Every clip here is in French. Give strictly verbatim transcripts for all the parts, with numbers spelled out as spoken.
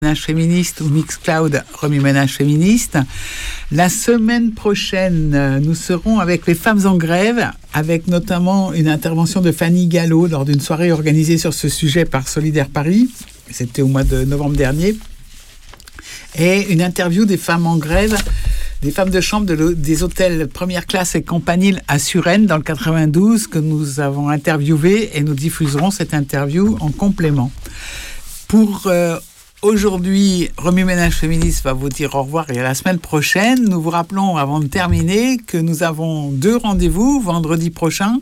Ménage féministe ou Mixcloud Remue Ménage féministe. La semaine prochaine, nous serons avec les femmes en grève, avec notamment une intervention de Fanny Gallo lors d'une soirée organisée sur ce sujet par Solidaire Paris. C'était au mois de novembre dernier. Et une interview des femmes en grève, des femmes de chambre de des hôtels première classe et Campanile à Suresnes dans le quatre-vingt-douze que nous avons interviewées et nous diffuserons cette interview en complément. Pour euh, aujourd'hui, Remue Ménage féministe va vous dire au revoir et à la semaine prochaine. Nous vous rappelons avant de terminer que nous avons deux rendez-vous vendredi prochain.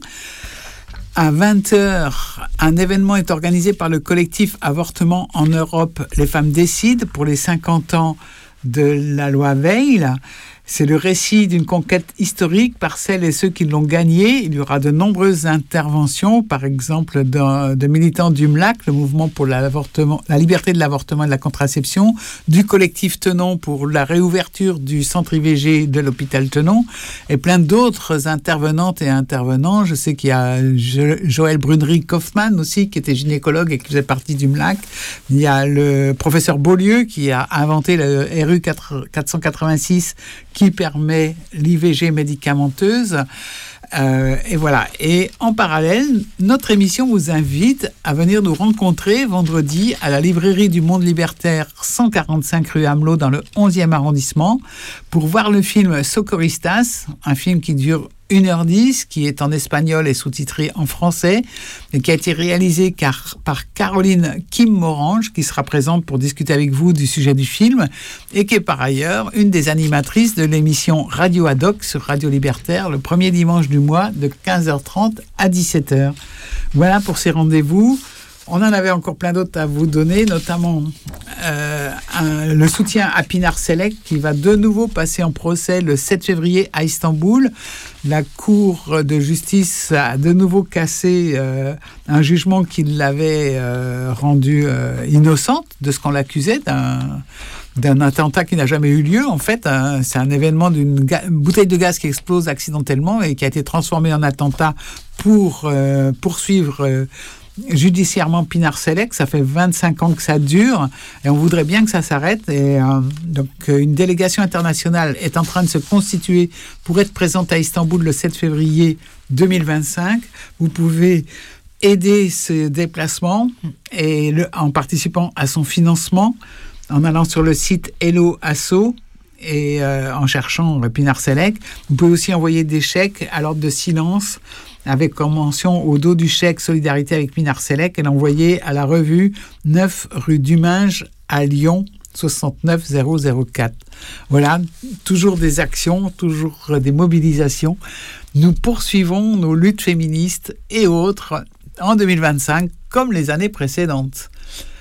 À vingt heures, un événement est organisé par le collectif Avortement en Europe. Les femmes décident pour les cinquante ans de la loi Veil. C'est le récit d'une conquête historique par celles et ceux qui l'ont gagnée. Il y aura de nombreuses interventions, par exemple de, de militants du M L A C, le mouvement pour l'avortement, la liberté de l'avortement et de la contraception, du collectif Tenon pour la réouverture du centre I V G de l'hôpital Tenon, et plein d'autres intervenantes et intervenants. Je sais qu'il y a jo- Joël Brunery-Kaufmann aussi, qui était gynécologue et qui faisait partie du M L A C. Il y a le professeur Beaulieu qui a inventé le R U quatre cent quatre-vingt-six, qui permet l'I V G médicamenteuse. Euh, et voilà. Et en parallèle, notre émission vous invite à venir nous rencontrer vendredi à la librairie du Monde Libertaire, cent quarante-cinq rue Amelot, dans le onzième arrondissement, pour voir le film Socorristas, un film qui dure une heure dix, qui est en espagnol et sous-titré en français, et qui a été réalisé car, par Caroline Kim Morange, qui sera présente pour discuter avec vous du sujet du film, et qui est par ailleurs une des animatrices de l'émission Radio Ad Hoc sur Radio Libertaire, le premier dimanche du mois, de quinze heures trente à dix-sept heures. Voilà pour ces rendez-vous. On en avait encore plein d'autres à vous donner, notamment euh, un, le soutien à Pinar Selek qui va de nouveau passer en procès le sept février à Istanbul. La Cour de justice a de nouveau cassé euh, un jugement qui l'avait euh, rendue euh, innocente de ce qu'on l'accusait d'un... d'un attentat qui n'a jamais eu lieu. En fait, hein, c'est un événement d'une ga- bouteille de gaz qui explose accidentellement et qui a été transformée en attentat pour euh, poursuivre euh, judiciairement Pinar Selek. Ça fait vingt-cinq ans que ça dure et on voudrait bien que ça s'arrête. Et euh, donc, une délégation internationale est en train de se constituer pour être présente à Istanbul le sept février deux mille vingt-cinq. Vous pouvez aider ce déplacement et le, en participant à son financement en allant sur le site Hello Asso et euh, en cherchant Pinar Selek. Vous pouvez aussi envoyer des chèques à l'ordre de silence avec comme mention au dos du chèque Solidarité avec Pinar Selek et l'envoyer à la revue neuf rue Duminge à Lyon soixante-neuf zéro zéro quatre. Voilà, toujours des actions, toujours des mobilisations. Nous poursuivons nos luttes féministes et autres en deux mille vingt-cinq comme les années précédentes.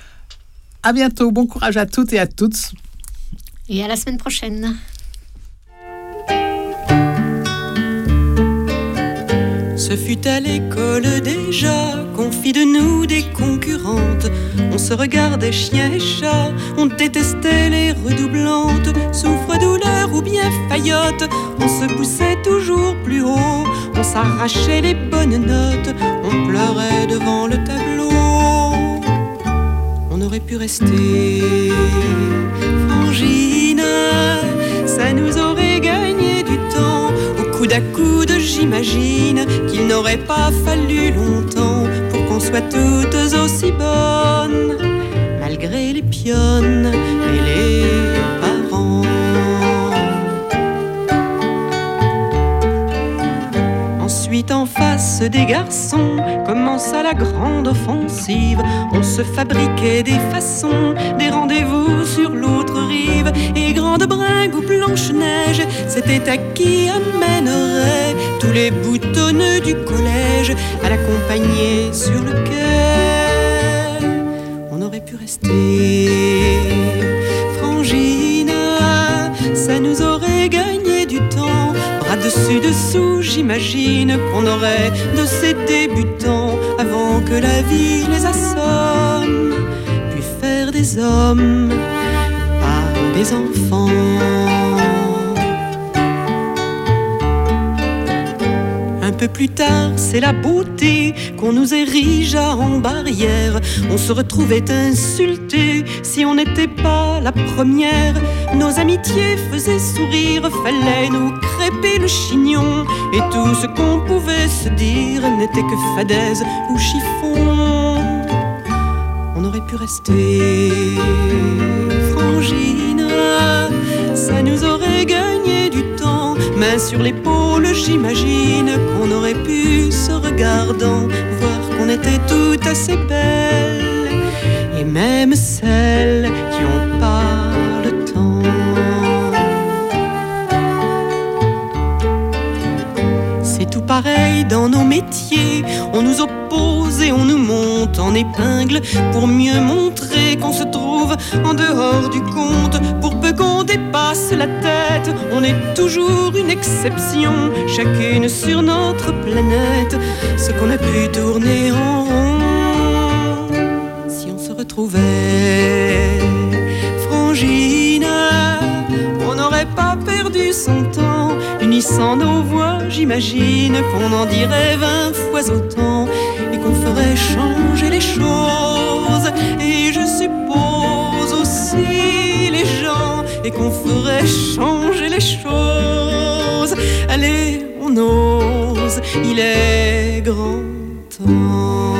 À bientôt, bon courage à toutes et à toutes. Et à la semaine prochaine. Ce fut à l'école déjà qu'on fit de nous des concurrentes. On se regardait chien et chat, on détestait les redoublantes. Souffre-douleur ou bien faillotte, on se poussait toujours plus haut. On s'arrachait les bonnes notes, on pleurait devant le tableau. On aurait pu rester frangine, ça nous aurait gagné du temps. Au coude à coude, j'imagine qu'il n'aurait pas fallu longtemps pour qu'on soit toutes aussi bonnes, malgré les pionnes et les parents. Ensuite, en face des garçons, commença la grande offensive. On se fabriquait des façons, des rendez-vous sur l'autre rive. Et grande bringue ou Blanche-Neige, c'était à qui amènerait tous les boutonneux du collège à l'accompagner sur le quai. On aurait pu rester frangine, ça nous aurait gagné du temps. Bras dessus dessous, j'imagine qu'on aurait de ces débutants avant que la vie les assomme, puis faire des hommes par des enfants. Un peu plus tard, c'est la beauté qu'on nous érigea en barrière. On se retrouvait insultés si on n'était pas la première. Nos amitiés faisaient sourire, fallait nous crêper le chignon. Et tout ce qu'on pouvait se dire n'était que fadaise ou chiffon. On aurait pu rester frangine, ça nous aurait gagné du temps. Main sur l'épaule, j'imagine qu'on aurait pu, se regardant, voir qu'on était toutes assez belles. Et même celles qui ont pas le temps. C'est tout pareil dans nos métiers, on nous oppose et on nous monte en épingle pour mieux montrer qu'on se trouve en dehors du compte. Pour peu qu'on dépasse la tête, on est toujours une exception, chacune sur notre planète, ce qu'on a pu tourner en rond. Si on se retrouvait frangine, on n'aurait pas perdu son temps, unissant nos voix, j'imagine qu'on en dirait vingt fois autant et qu'on ferait changer les choses. Et je suppose aussi les gens, et qu'on ferait changer les choses. Allez, on ose, il est grand temps.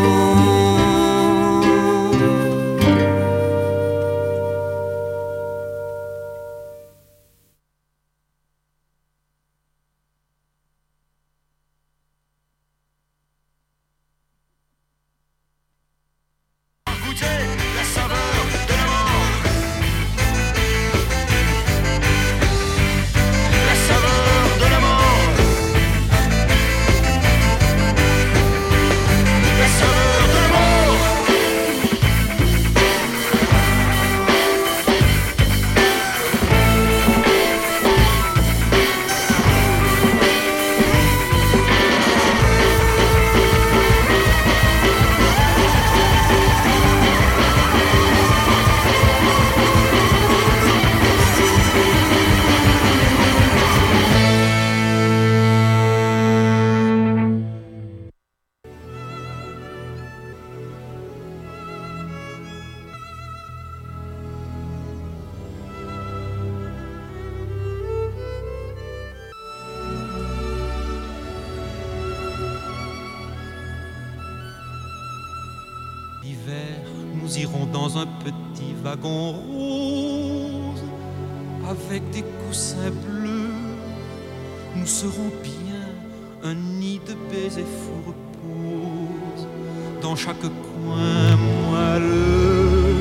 Nous irons dans un petit wagon rose avec des coussins bleus. Nous serons bien un nid de baisers fous repose dans chaque coin moelleux.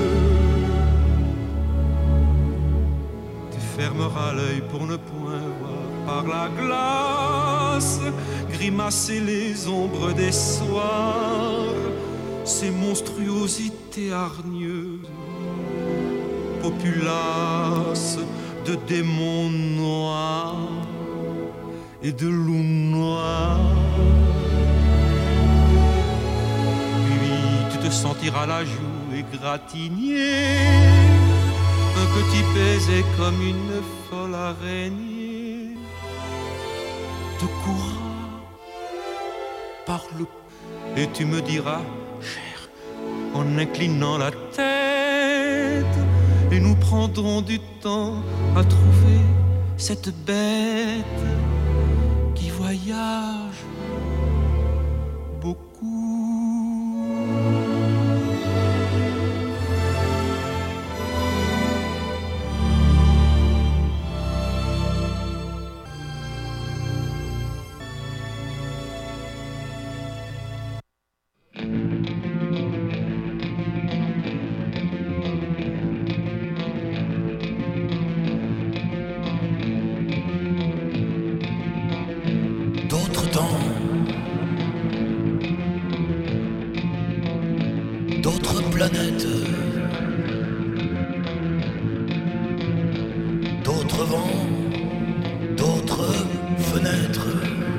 Tu fermeras l'œil pour ne point voir par la glace grimacer les ombres des soirs, ces monstruosités hargneuses, populaces de démons noirs et de loups noirs. Puis tu te sentiras la joue égratignée, un petit baiser comme une folle araignée te courra par le... Et tu me diras, cher, en inclinant la tête, et nous prendrons du temps à trouver cette bête qui voyage beaucoup. D'autres planètes, d'autres vents, d'autres fenêtres,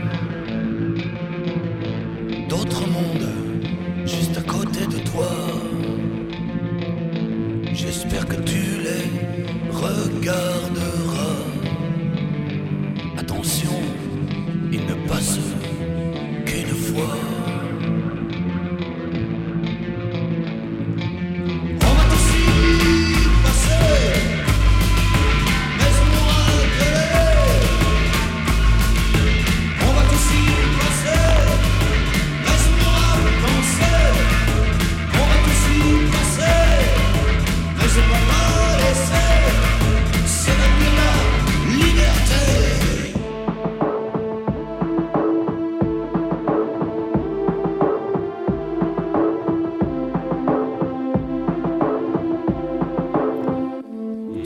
d'autres mondes juste à côté de toi. J'espère que tu les regarderas. Attention, ils ne passent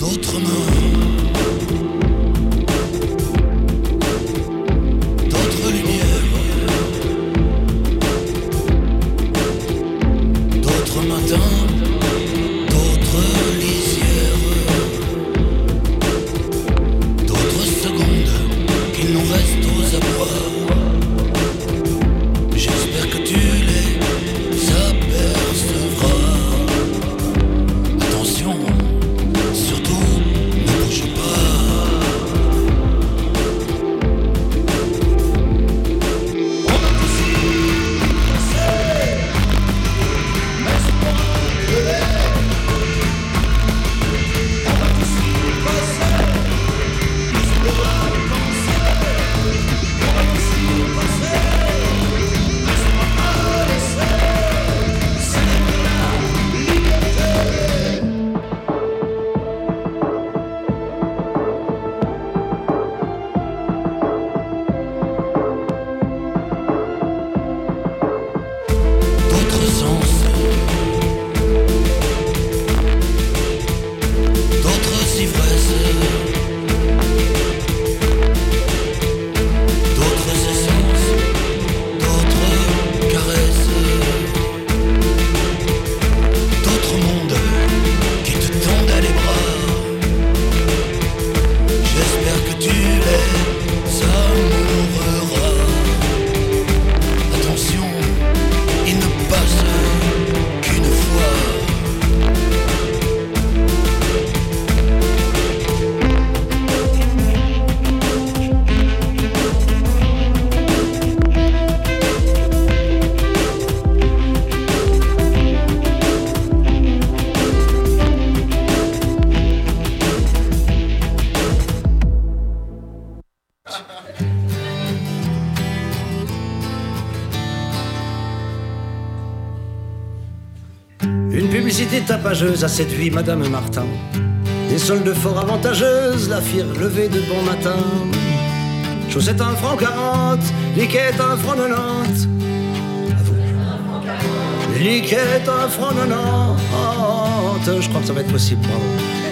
d'autres mains, d'autres lumières, d'autres matins, d'autres lisières, d'autres secondes qu'il nous reste aux abois. J'espère que tu les apercevras. Attention, surtout ne bouge pas. On va tous y passer, l'espoir de l'air. On va tous y passer, l'espoir de penser. On va tous y passer. D'autres sens, d'autres ivresses, d'autres essences, d'autres caresses, d'autres mondes qui te tendent les bras. J'espère que tu les amoureras. Attention, il ne passe qu'une fois. Une publicité tapageuse a séduit Madame Martin. Des soldes fort avantageuses la firent lever de bon matin. Chaussettes un franc quarante, liquette un franc nonante. À vous. Liquette un franc nonante. Je crois que ça va être possible, bravo.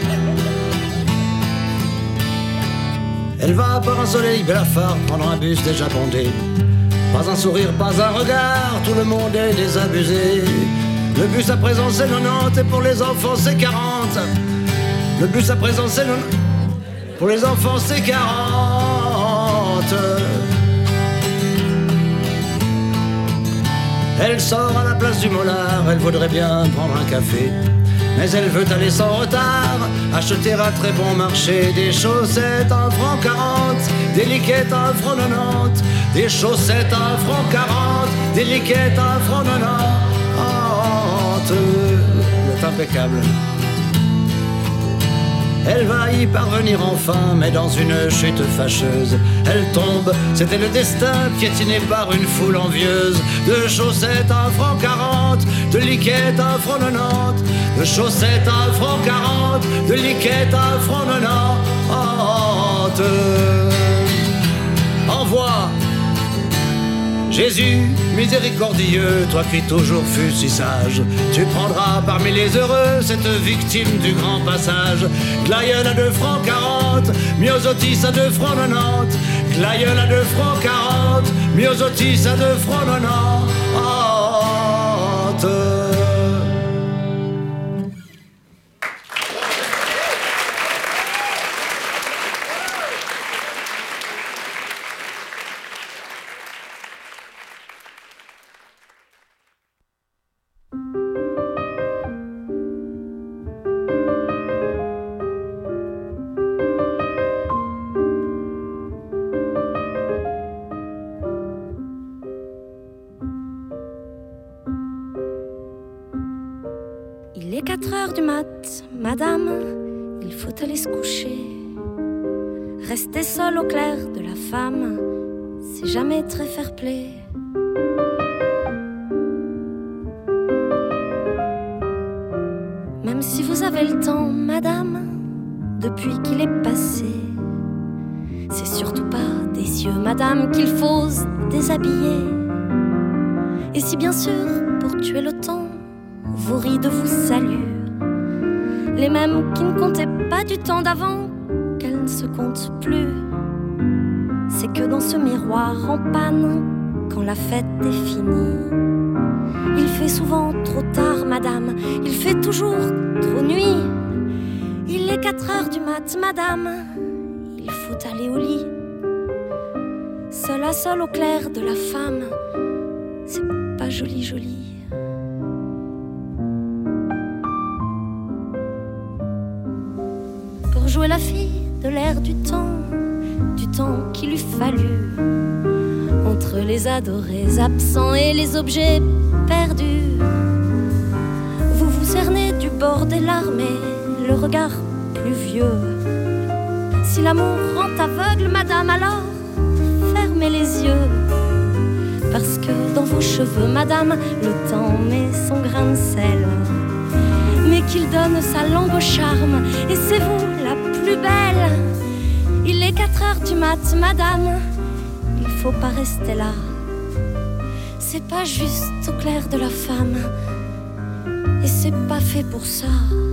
Elle va par un soleil blafard prendre un bus déjà bondé. Pas un sourire, pas un regard, tout le monde est désabusé. Le bus à présent c'est quatre-vingt-dix et pour les enfants c'est quarante. Le bus à présent c'est quatre-vingt-dix, pour les enfants c'est quarante. Elle sort à la place du Mollard, elle voudrait bien prendre un café. Mais elle veut aller sans retard, acheter à très bon marché des chaussettes à un franc quarante, des liquettes à un franc quatre-vingt-dix, des chaussettes à un franc quarante, des liquettes à un franc quatre-vingt-dix. C'est impeccable. Elle va y parvenir enfin, mais dans une chute fâcheuse. Elle tombe, c'était le destin, piétiné par une foule envieuse. De chaussettes à un franc quarante, de liquettes à un franc quatre-vingt-dix, de chaussettes à un franc quarante, de liquettes à un franc quatre-vingt-dix. Envoie Jésus, miséricordieux, toi qui toujours fus si sage, tu prendras parmi les heureux cette victime du grand passage. Glaïeul à deux francs quarante, myosotis à deux francs quatre-vingt-dix, glaïeul à deux francs quarante, myosotis à deux francs quatre-vingt-dix. Il est quatre heures du mat, madame, il faut aller se coucher. Rester seul au clair de la femme, c'est jamais très fair-play. Même si vous avez le temps, madame, depuis qu'il est passé, c'est surtout pas des yeux, madame, qu'il faut se déshabiller. Et si bien sûr, pour tuer le temps, vos rides vous saluent, les mêmes qui ne comptaient pas du temps d'avant, qu'elles ne se comptent plus. C'est que dans ce miroir en panne, quand la fête est finie, il fait souvent trop tard, madame, il fait toujours trop nuit. Il est quatre heures du mat, madame, il faut aller au lit. Seul à seul au clair de la femme, c'est pas joli joli. Pour jouer la fille de l'air du temps, du temps qu'il eût fallu, entre les adorés absents et les objets perdus, vous vous cernez du bord des larmes et le regard pluvieux. Si l'amour rend aveugle, madame, alors fermez les yeux, parce que dans vos cheveux, madame, le temps met son grain de sel, mais qu'il donne sa langue au charme, et c'est vous la plus belle. Il est quatre heures du mat, madame, il faut pas rester là. C'est pas juste au clair de la femme, et c'est pas fait pour ça.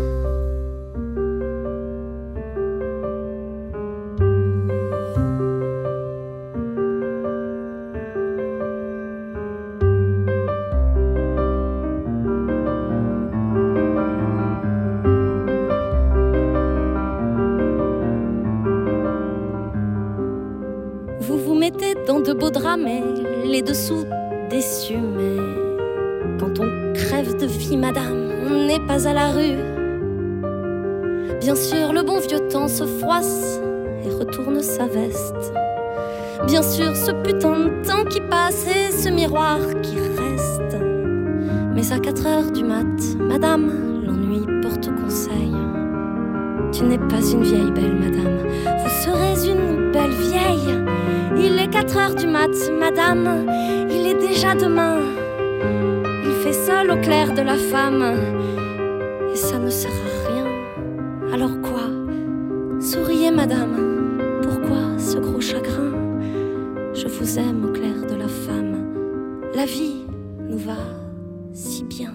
Dans de beaux draps, mais les dessous déçus. Mais quand on crève de vie, madame, on n'est pas à la rue. Bien sûr, le bon vieux temps se froisse et retourne sa veste. Bien sûr, ce putain de temps qui passe et ce miroir qui reste. Mais à quatre heures du mat, madame, l'ennui porte conseil. Tu n'es pas une vieille belle, madame, vous serez une belle vieille. Il est quatre heures du mat, madame, il est déjà demain. Il fait seul au clair de la femme, et ça ne sert à rien. Alors quoi? Souriez, madame, pourquoi ce gros chagrin? Je vous aime au clair de la femme, la vie nous va si bien.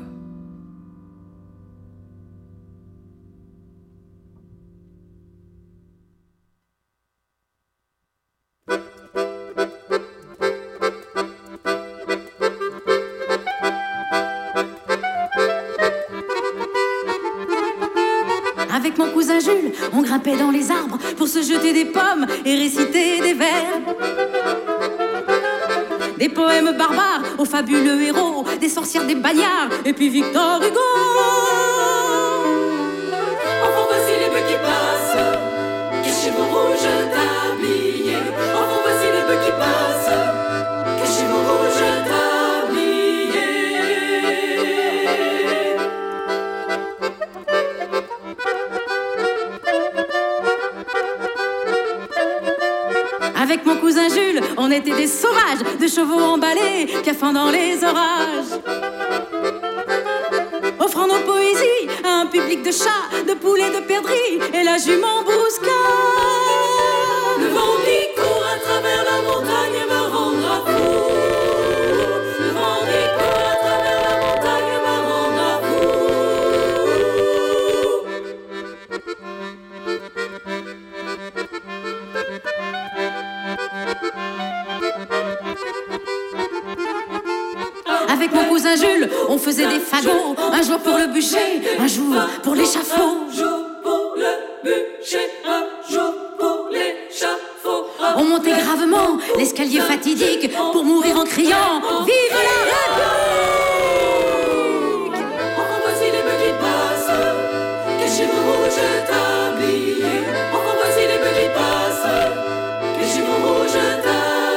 Avec mon cousin Jules, on grimpait dans les arbres pour se jeter des pommes et réciter des vers. Des poèmes barbares aux fabuleux héros, des sorcières, des bagnards, et puis Victor Hugo. Enfant, voici les bœufs qui passent, cachez vos rouges tabliers. Enfant, voici les bœufs qui passent, cachez vos rouges tabliers. Avec mon cousin Jules, on était des sauvages, de chevaux emballés, piaffant dans les orages. Offrant nos poésies à un public de chats, de poulets, de perdrix et la jument Brousca. Le vent qui court à travers la montagne me rendra fou. Le vent qui court à travers la montagne me rendra fou. Avec mon cousin Jules, on faisait des fagots, un jour pour le bûcher, un jour pour l'échafaud. Un jour pour le bûcher, un jour pour l'échafaud. On montait gravement l'escalier fatidique pour mourir en criant « Vive la République !» Enfant, voici les bœufs qui passent, cachez vos rouges tabliers. Enfant, voici les bœufs qui passent, cachez vos rouges tabliers.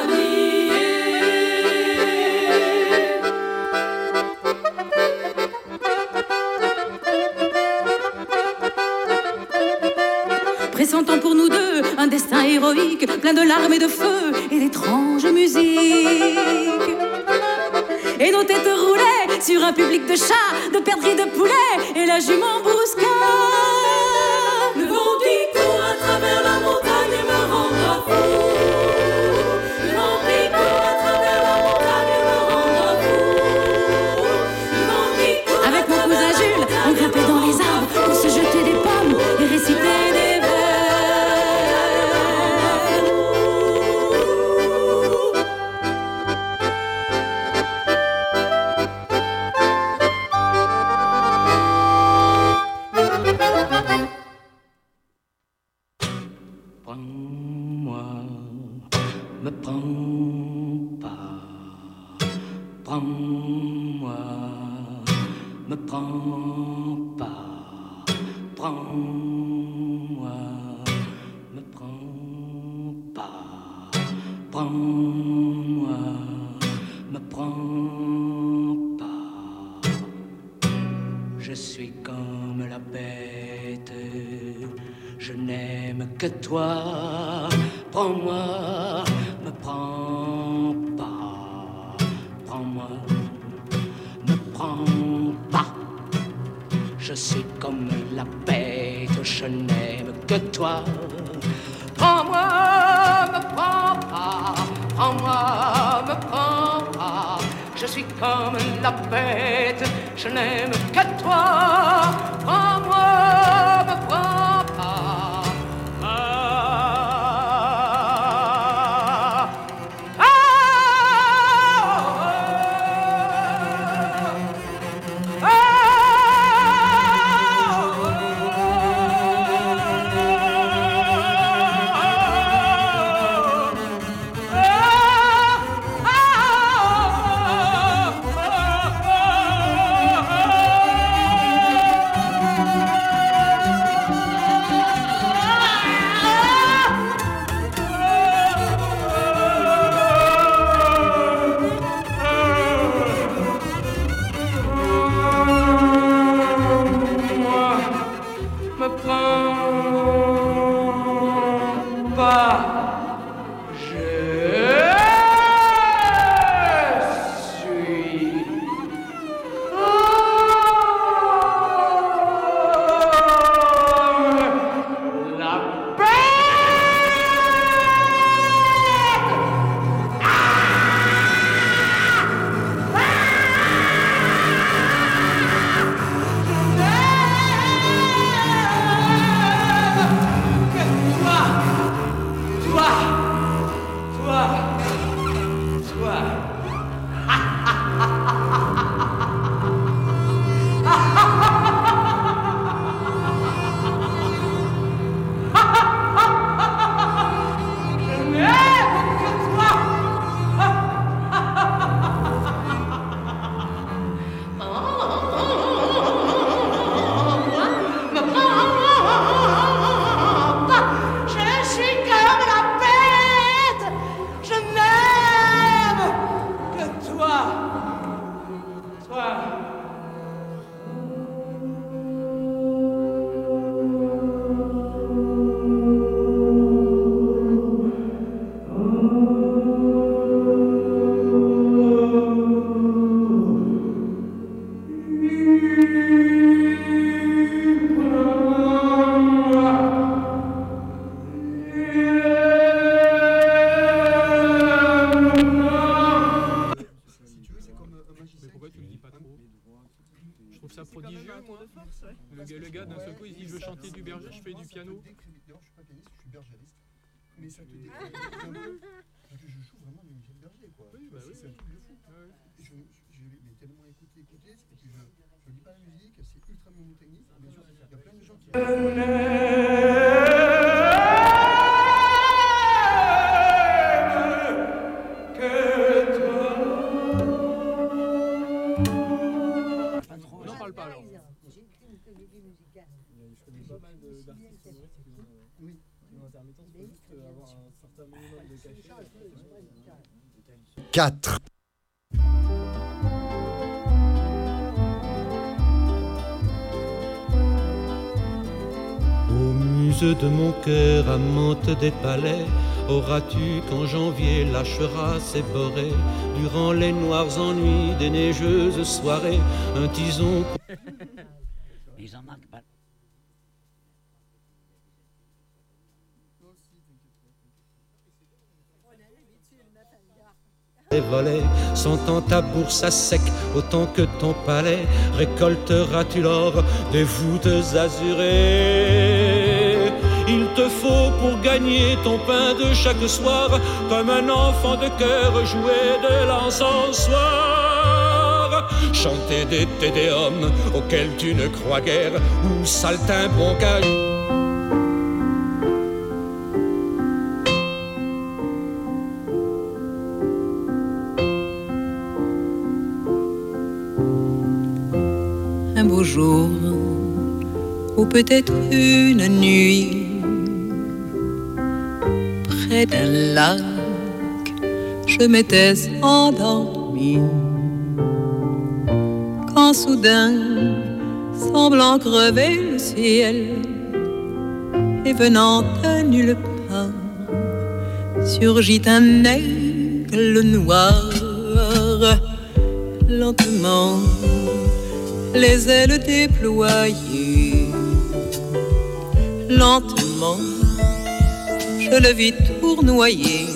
Pressentant pour nous deux un destin héroïque, plein de larmes et de feu et d'étranges musiques. Et nos têtes roulaient sur un public de chats, de perdrix, de poulets et la jument Brousca. Le vent qui court à travers la montagne me rendra fou. Le vent qui court à travers la montagne me rendra fou. Le vent qui court. Avec mon cousin Jules, on grimpait dans les arbres pour se jeter des pommes Prends-moi, me prends pas. Prends-moi, me prends pas. Prends-moi, me prends pas. Prends-moi, me prends pas. Je suis comme la bête, je n'aime que toi. Prends-moi, me prends pas. Prends-moi, me prends pas. Je suis comme la bête, je n'aime que toi. Prends-moi, me prends pas. Prends-moi, me prends pas. Je suis comme la bête, je n'aime que toi. Prends-moi, me prends pas. Ah, ah, ah, me prends pas. Je suis comme la Ça prodigieux, moi. Le gars, le gars d'un seul coup, il dit je veux chanter du berger, je fais du piano. Je suis pas pianiste, je suis bergeriste. Mais ça te décrit un peu. Parce que je joue vraiment du Michel Berger, quoi. Oui, bah oui. C'est un truc de fou. Ouais. Je, je, je l'ai tellement écouté, écouté, et puis je ne lis pas la musique, c'est ultra mnémotechnique. Bien sûr, il y a plein de gens qui. N'en parle pas alors. J'ai écrit une comédie musicale. Je connais pas mal d'artistes humoristes qui ont oui. une intermittence pour juste avoir un certain minimum de cachet. quatre. Au musée de mon cœur, amante des palais, auras-tu qu'en janvier lâchera ses borées, durant les noirs ennuis des neigeuses soirées, un tison. Ils en manquent pas. Les volets, sentant ta bourse à sec autant que ton palais, récolteras-tu l'or des voûtes azurées. Il te faut pour gagner ton pain de chaque soir, comme un enfant de cœur jouer de l'encensoir, chanter des tédéums auxquels tu ne crois guère, ou saltimbanquage. jour, ou peut-être une nuit, près d'un lac, je m'étais endormie. Quand soudain, semblant crever le ciel, et venant de nulle part, surgit un aigle noir. Lentement, les ailes déployées, lentement, je le vis tournoyer.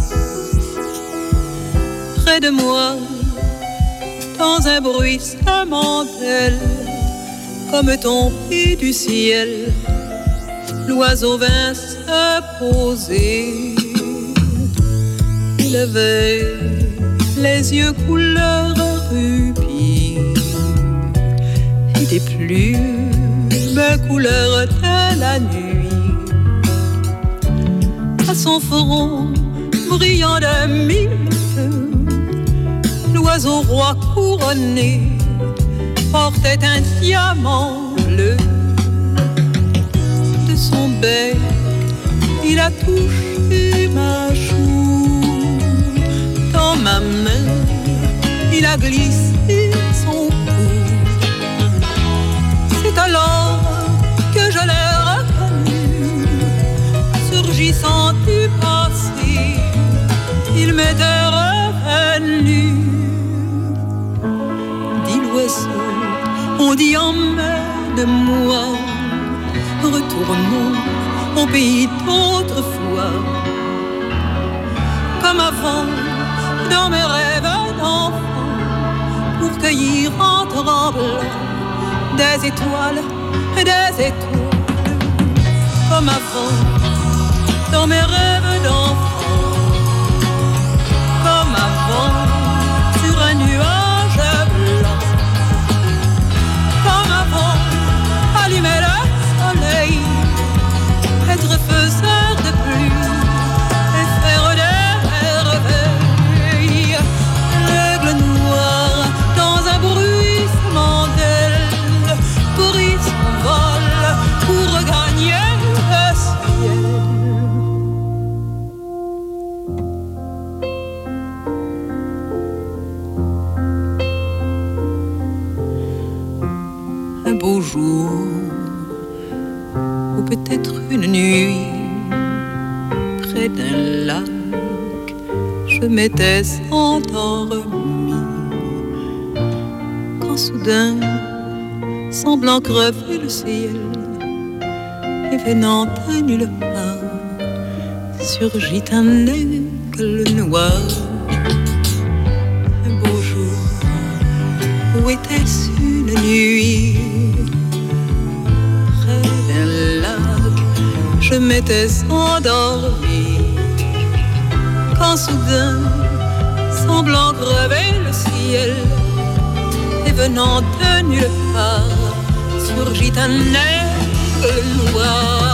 Près de moi, dans un bruissement d'ailes, comme tombé du ciel, l'oiseau vint se poser. Il avait les yeux couleur rubis et des plumes couleur de la nuit. À son front brillant de mille feux, l'oiseau roi couronné portait un diamant bleu. De son bec, il a touché ma joue. Dans ma main, il a glissé son cou. C'est alors que je l'ai reconnu, surgissant du passé, il m'était revenu. Dit l'oiseau, on dit emmène-moi, retournons au pays d'autrefois. Comme avant, dans mes rêves d'enfant, pour cueillir en tremblant des étoiles, des étoiles. Comme avant, dans mes rêves d'enfant, comme avant, sur un nuage blanc. Comme avant, allumer le soleil, être faiseur de pluie et faire des merveilles. L'aigle noir dans un bruissement d'ailes prit son vol pour regagner le ciel. Un beau jour, ou peut-être une nuit, près d'un lac, je m'étais endormie. Quand soudain, semblant crever le ciel, et venant de nulle part, surgit un aigle noir. Un beau jour, où était-ce une nuit? Je m'étais endormie, quand soudain, semblant crever le ciel, et venant de nulle part, surgit un aigle noir.